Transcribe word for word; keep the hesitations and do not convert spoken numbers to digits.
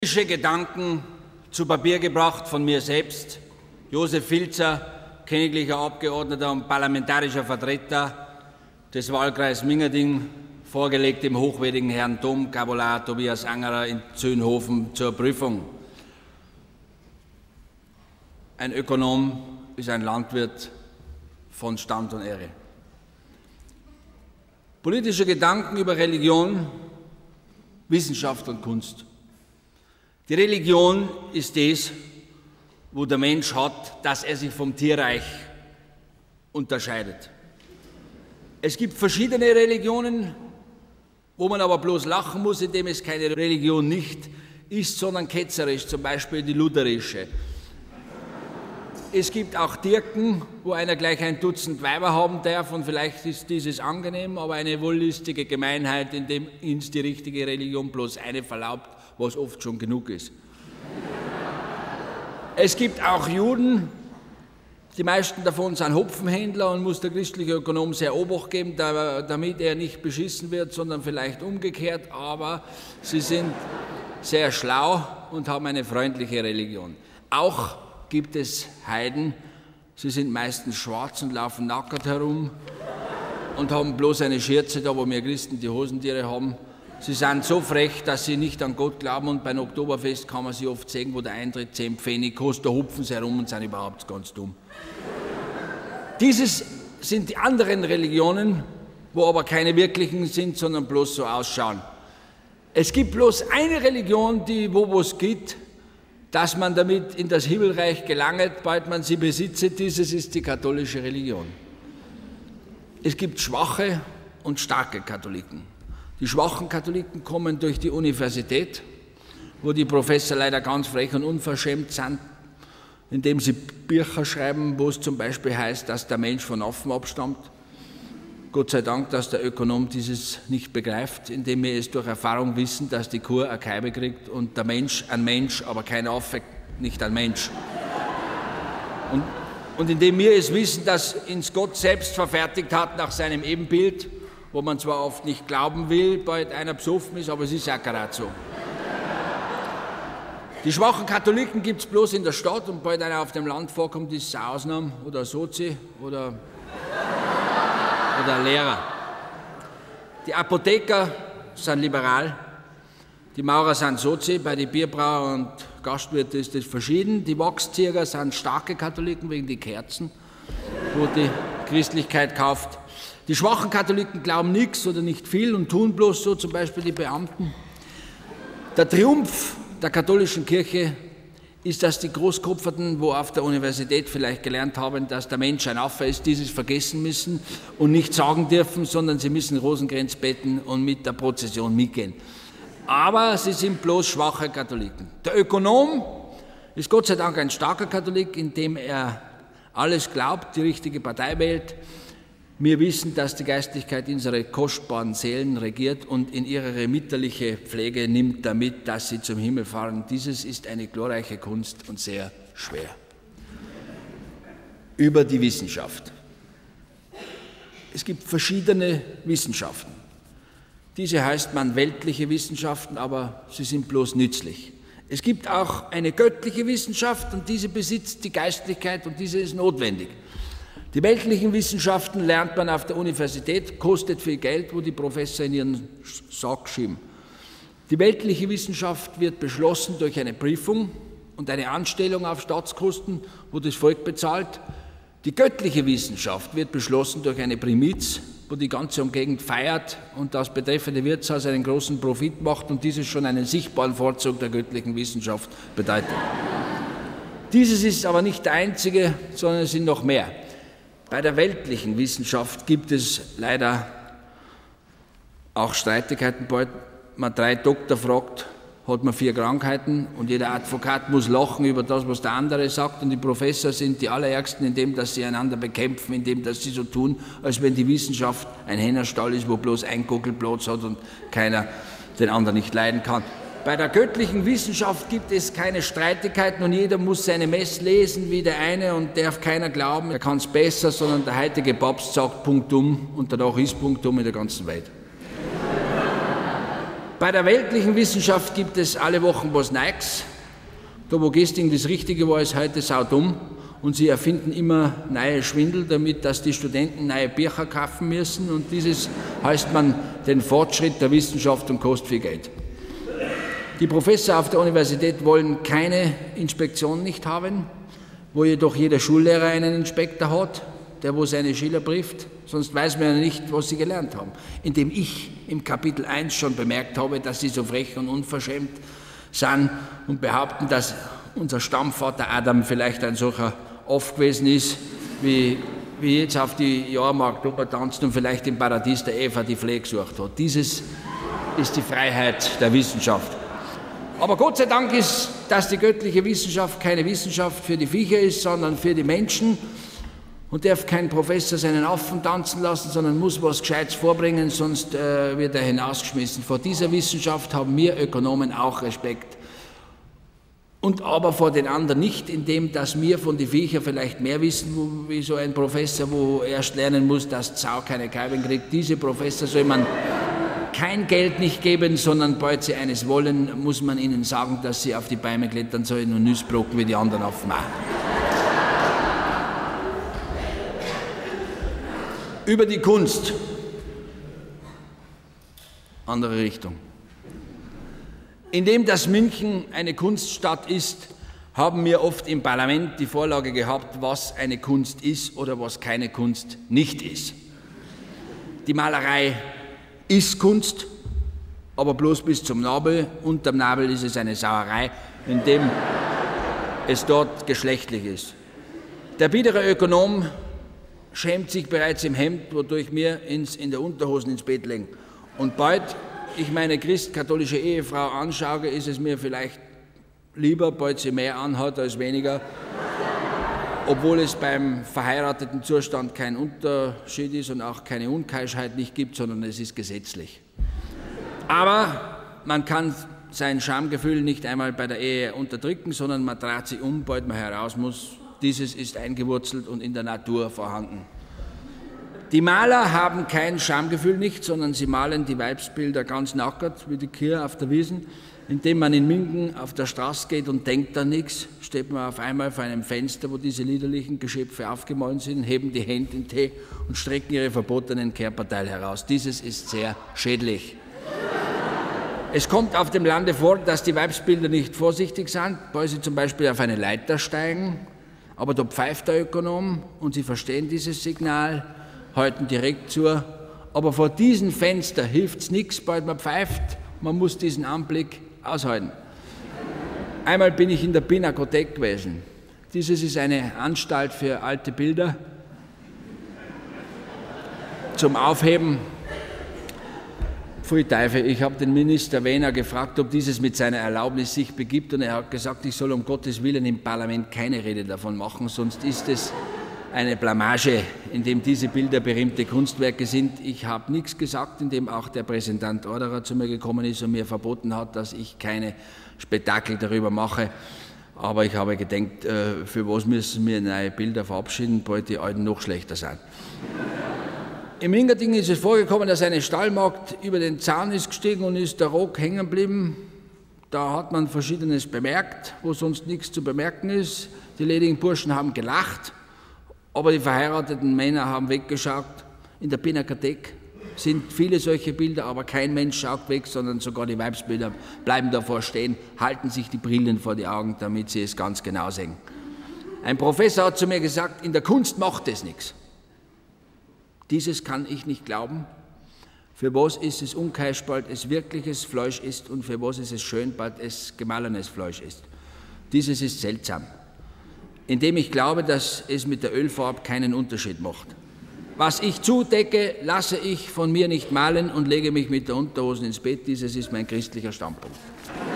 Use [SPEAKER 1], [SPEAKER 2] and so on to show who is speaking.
[SPEAKER 1] Politische Gedanken zu Papier gebracht von mir selbst, Josef Filzer, königlicher Abgeordneter und parlamentarischer Vertreter des Wahlkreises Mingerding, vorgelegt dem hochwürdigen Herrn Domkabular Tobias Angerer in Zönhofen zur Prüfung. Ein Ökonom ist ein Landwirt von Stand und Ehre. Politische Gedanken über Religion, Wissenschaft und Kunst. Die Religion ist das, wo der Mensch hat, dass er sich vom Tierreich unterscheidet. Es gibt verschiedene Religionen, wo man aber bloß lachen muss, indem es keine Religion nicht ist, sondern ketzerisch, zum Beispiel die lutherische. Es gibt auch Dirken, wo einer gleich ein Dutzend Weiber haben darf und vielleicht ist dieses angenehm, aber eine wollüstige Gemeinheit, in dem uns die richtige Religion bloß eine verlaubt, was oft schon genug ist. Es gibt auch Juden, die meisten davon sind Hopfenhändler und muss der christliche Ökonom sehr Obacht geben, damit er nicht beschissen wird, sondern vielleicht umgekehrt, aber sie sind sehr schlau und haben eine freundliche Religion. Auch gibt es Heiden, sie sind meistens schwarz und laufen nackert herum und haben bloß eine Schürze da, wo wir Christen die Hosentiere haben. Sie sind so frech, dass sie nicht an Gott glauben und beim Oktoberfest kann man sie oft sehen, wo der Eintritt zehn Pfennig kostet, da hupfen sie herum und sind überhaupt ganz dumm. Dieses sind die anderen Religionen, wo aber keine wirklichen sind, sondern bloß so ausschauen. Es gibt bloß eine Religion, die wo es gibt, dass man damit in das Himmelreich gelangt, bald man sie besitzt, dieses ist die katholische Religion. Es gibt schwache und starke Katholiken. Die schwachen Katholiken kommen durch die Universität, wo die Professoren leider ganz frech und unverschämt sind, indem sie Bücher schreiben, wo es zum Beispiel heißt, dass der Mensch von Affen abstammt. Gott sei Dank, dass der Ökonom dieses nicht begreift, indem wir es durch Erfahrung wissen, dass die Kuh eine Keibe kriegt und der Mensch ein Mensch, aber kein Affe, nicht ein Mensch. Und, und indem wir es wissen, dass uns Gott selbst verfertigt hat nach seinem Ebenbild, wo man zwar oft nicht glauben will, bald einer besoffen ist, aber es ist auch gerade so. Die schwachen Katholiken gibt es bloß in der Stadt und bald einer auf dem Land vorkommt, ist es eine Ausnahme oder Sozi oder, oder Lehrer. Die Apotheker sind liberal, die Maurer sind Sozi, bei den Bierbrauer und Gastwirten ist das verschieden. Die Wachszieher sind starke Katholiken wegen die Kerzen, wo die Christlichkeit kauft. Die schwachen Katholiken glauben nichts oder nicht viel und tun bloß so, zum Beispiel die Beamten. Der Triumph der katholischen Kirche ist, dass die Großkopferten, wo auf der Universität vielleicht gelernt haben, dass der Mensch ein Affe ist, dieses vergessen müssen und nicht sagen dürfen, sondern sie müssen Rosenkranz beten und mit der Prozession mitgehen. Aber sie sind bloß schwache Katholiken. Der Ökonom ist Gott sei Dank ein starker Katholik, indem er alles glaubt, die richtige Partei wählt. Wir wissen, dass die Geistlichkeit unsere kostbaren Seelen regiert und in ihre mütterliche Pflege nimmt, damit, dass sie zum Himmel fahren. Dieses ist eine glorreiche Kunst und sehr schwer. Über die Wissenschaft. Es gibt verschiedene Wissenschaften. Diese heißt man weltliche Wissenschaften, aber sie sind bloß nützlich. Es gibt auch eine göttliche Wissenschaft und diese besitzt die Geistlichkeit und diese ist notwendig. Die weltlichen Wissenschaften lernt man auf der Universität, kostet viel Geld, wo die Professoren in ihren Sack schieben. Die weltliche Wissenschaft wird beschlossen durch eine Prüfung und eine Anstellung auf Staatskosten, wo das Volk bezahlt. Die göttliche Wissenschaft wird beschlossen durch eine Primiz, wo die ganze Umgegend feiert und das betreffende Wirtshaus einen großen Profit macht und dieses schon einen sichtbaren Vorzug der göttlichen Wissenschaft bedeutet. Dieses ist aber nicht der einzige, sondern es sind noch mehr. Bei der weltlichen Wissenschaft gibt es leider auch Streitigkeiten. Bald man drei Doktor fragt, hat man vier Krankheiten und jeder Advokat muss lachen über das, was der andere sagt und die Professoren sind die allerärgsten, indem dass sie einander bekämpfen, indem dass sie so tun, als wenn die Wissenschaft ein Hennerstall ist, wo bloß ein Gockelplatz hat und keiner den anderen nicht leiden kann. Bei der göttlichen Wissenschaft gibt es keine Streitigkeiten und jeder muss seine Mess lesen wie der eine und darf keiner glauben, er kann es besser, sondern der heutige Papst sagt punktum und danach ist punktum in der ganzen Welt. Bei der weltlichen Wissenschaft gibt es alle Wochen was Neues. Da, wo gestern das Richtige war, ist heute saudumm. Und sie erfinden immer neue Schwindel, damit dass die Studenten neue Bücher kaufen müssen. Und dieses heißt man den Fortschritt der Wissenschaft und kostet viel Geld. Die Professoren auf der Universität wollen keine Inspektion nicht haben, wo jedoch jeder Schullehrer einen Inspektor hat, der wo seine Schüler brieft, sonst weiß man ja nicht, was sie gelernt haben. Indem ich im Kapitel eins schon bemerkt habe, dass sie so frech und unverschämt sind und behaupten, dass unser Stammvater Adam vielleicht ein solcher Off gewesen ist, wie, wie jetzt auf die Jahrmarkt tanzt und vielleicht im Paradies der Eva die Pflege gesucht hat. Dieses ist die Freiheit der Wissenschaft. Aber Gott sei Dank ist, dass die göttliche Wissenschaft keine Wissenschaft für die Viecher ist, sondern für die Menschen. Und darf kein Professor seinen Affen tanzen lassen, sondern muss was Gescheites vorbringen, sonst äh, wird er hinausgeschmissen. Vor dieser Wissenschaft haben wir Ökonomen auch Respekt. Und aber vor den anderen nicht, indem dass wir von den Viecher vielleicht mehr wissen, wo, wie so ein Professor, wo erst lernen muss, dass die Sau keine Keiben kriegt. Diese Professor soll man kein Geld nicht geben, sondern bald sie eines wollen, muss man ihnen sagen, dass sie auf die Bäume klettern sollen und Nüsse brocken wie die anderen auf dem Über die Kunst. Andere Richtung. Indem das München eine Kunststadt ist, haben wir oft im Parlament die Vorlage gehabt, was eine Kunst ist oder was keine Kunst nicht ist. Die Malerei ist Kunst, aber bloß bis zum Nabel. Unterm Nabel ist es eine Sauerei, indem es dort geschlechtlich ist. Der biedere Ökonom schämt sich bereits im Hemd, wodurch wir ins, in der Unterhosen ins Bett legen. Und bald ich meine christkatholische Ehefrau anschaue, ist es mir vielleicht lieber, bald sie mehr anhat als weniger, obwohl es beim verheirateten Zustand kein Unterschied ist und auch keine Unkeuschheit nicht gibt, sondern es ist gesetzlich. Aber man kann sein Schamgefühl nicht einmal bei der Ehe unterdrücken, sondern man dreht sich um, bald man heraus muss. Dieses ist eingewurzelt und in der Natur vorhanden. Die Maler haben kein Schamgefühl nicht, sondern sie malen die Weibsbilder ganz nackert, wie die Kühe auf der Wiesn. Indem man in München auf der Straße geht und denkt an nichts, steht man auf einmal vor einem Fenster, wo diese liederlichen Geschöpfe aufgemalt sind, heben die Hände in den Tee und strecken ihre verbotenen Körperteile heraus. Dieses ist sehr schädlich. Es kommt auf dem Lande vor, dass die Weibsbilder nicht vorsichtig sind, weil sie zum Beispiel auf eine Leiter steigen, aber da pfeift der Ökonom und sie verstehen dieses Signal, halten direkt zu, aber vor diesem Fenster hilft es nichts, bald man pfeift, man muss diesen Anblick aushalten. Einmal bin ich in der Pinakothek gewesen. Dieses ist eine Anstalt für alte Bilder zum Aufheben. Pfui Teufel, ich habe den Minister Wehner gefragt, ob dieses mit seiner Erlaubnis sich begibt und er hat gesagt, ich soll um Gottes Willen im Parlament keine Rede davon machen, sonst ist es eine Blamage, in dem diese Bilder berühmte Kunstwerke sind. Ich habe nichts gesagt, in dem auch der Präsident Orderer zu mir gekommen ist und mir verboten hat, dass ich keine Spektakel darüber mache. Aber ich habe gedacht, für was müssen wir neue Bilder verabschieden, bald die alten noch schlechter sind. Im Ingerding ist es vorgekommen, dass eine Stallmagd über den Zaun ist gestiegen und ist der Rock hängen geblieben. Da hat man Verschiedenes bemerkt, wo sonst nichts zu bemerken ist. Die ledigen Burschen haben gelacht. Aber die verheirateten Männer haben weggeschaut. In der Pinakothek sind viele solche Bilder, aber kein Mensch schaut weg, sondern sogar die Weibsbilder bleiben davor stehen, halten sich die Brillen vor die Augen, damit sie es ganz genau sehen. Ein Professor hat zu mir gesagt, in der Kunst macht es nichts. Dieses kann ich nicht glauben. Für was ist es unkeusch, bald es wirkliches Fleisch ist und für was ist es schön, bald es gemahlenes Fleisch ist. Dieses ist seltsam. Indem ich glaube, dass es mit der Ölfarbe keinen Unterschied macht. Was ich zudecke, lasse ich von mir nicht malen und lege mich mit der Unterhose ins Bett. Dieses ist mein christlicher Standpunkt.